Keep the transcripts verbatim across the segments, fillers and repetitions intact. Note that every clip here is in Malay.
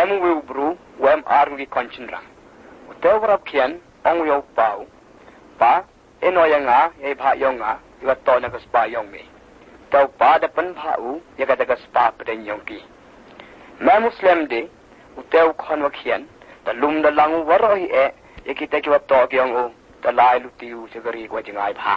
Memu will brew, wem argi conchinrang. Utewrap kian, ong yo pau. Pa, eno yanga, ye bha yonga, iwa to nagas pa yong me. Tau pa dapan bhau, yaga dagas pa peden yongki. Ma Muslim de, utew konwa kian, da lum da langu waro hi e, yakita kiwa to kyong o, da lai lutiu sagari kwa jingai bha.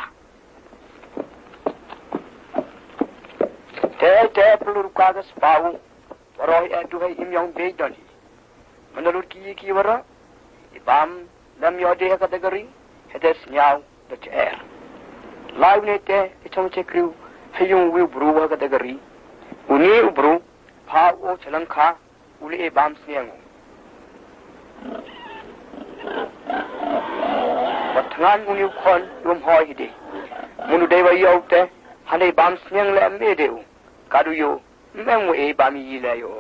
Te te peluru kagas pau, waro hi e duhai im yong be doni. Menurut ki ki waro, ibam lam yode ha kategori, hedes nyaw da chair. Lai ne te, ichong chekriu, hayung wi bru ha kategori. Uni ubru, pa o chalangka, uli e bam sniangu. Watangan uni ukon, yum hoi hide. Munu dewa yaw te, hane bam sniang le me deu. Kadu yo, memu e bam yi le yo.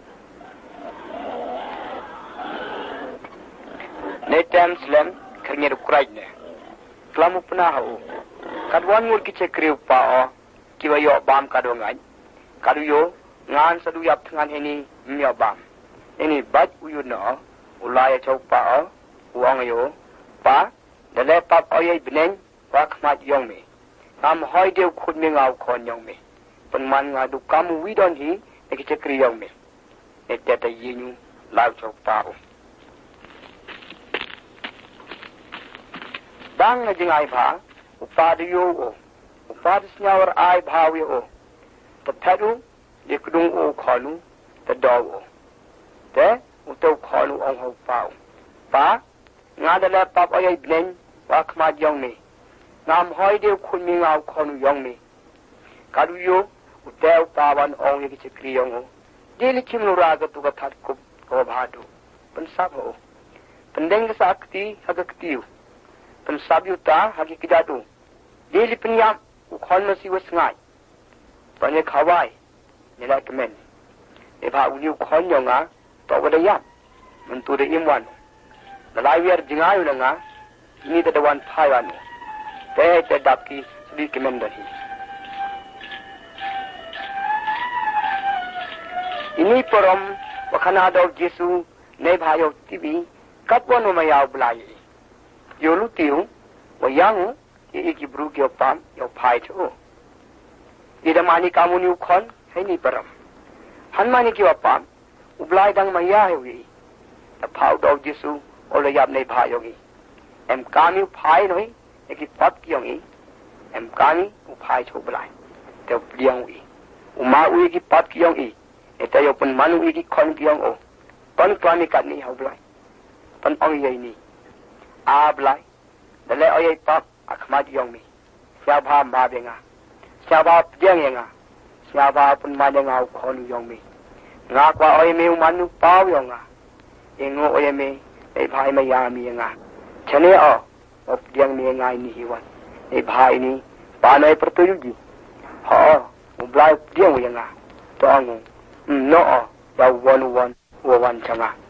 Ne tem slam, kernya rukraj ne. Klamu pernah ho. Kaduan mur kice kriu pa o, kiwa yo bam kadu ngai. Kadu yo, ngan sadu yap tangan ini myo bam. Ini bat uyu no, ulaya chau pa o, uang yo, pa, dale pap oyay beneng, wak mat yong me. Nam hoi deu khud me ngau kon yong me. Penman ngadu kamu widon hi, eki cekri yong me. Ne teta yinyu, lau chau pa o. Bang na jingai ba, upadu yo o, upadu senyawar ai bawi o. Tapadu, di kudung o kholu, ta dog o. Te, utau kholu ong ho pau. Pa, ngadala pap oyay bnen, wak mat yong me. Nam hoi deu khun mi ngau khonu yong me. Kadu yo, utau pawan ong yeki cekri yong o. Dili kim nuraga tuka that kup o bhadu. Pensab o. Pendeng kesakti hagaktiu. Pensab yuta hagi kijatu. Dili penyam, ukhol nasi wasngai. Panye khawai, nilai kemen. Eba uni ukhol yonga, to wada yam. Mentu de imwan. Lalai wiar jingayu nga, ini tada wan paiwan. Te te dapki sudi kemen dahi. Ini porom wakana dog Jesu ne bhayo tibi kapwano mayaw blai. Yolu tiu wayangu iki bru kyo pam yo pai cho. Ida mani kamu ni ukon hai ni param. Han mani kyo pam ublai dang maya hui. Ta phau dog Jesu ola yap ne bhayo gi. Em kami pai noi iki pat kyong i. Em kami u pai cho blai. Te pliang ui. Uma ui ki pat kyong i. Eta yo pen manu ui ki kon kyong o. Pan kwani kat ni hau blai. Pan ong yai ni. A blai. Dale oyay pap akmad yong mi. Siya ba mabenga. Siya ba pjeng nga. Siya ba pen madenga u kon yong mi. Nga kwa oyay me umanu pao yong nga. Ingo oyay me ay bhai mayami nga. Chane o. O pjeng mi nga ini hiwan. Ay bhai ni panay pertuyugi. Ho. Ublay pjeng nga. To ango. No o. Yaw wan wan. Wawan changa.